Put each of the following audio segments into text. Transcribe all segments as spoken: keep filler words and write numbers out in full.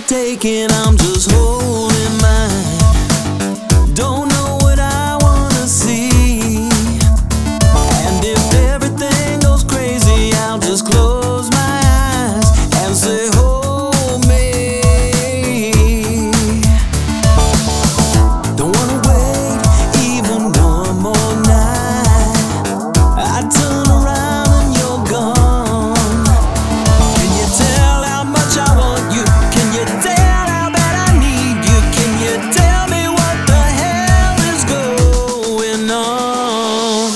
taking, I'm just holding mine. Don't know what I wanna see. And if everything goes crazy, I'll just close my eyes and say, hold me. Don't wanna wait even one more night. I turn around and you're gone. Can you tell how much I want you? Can you tell how bad I need you? Can you tell me what the hell is going on?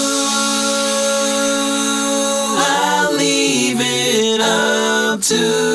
To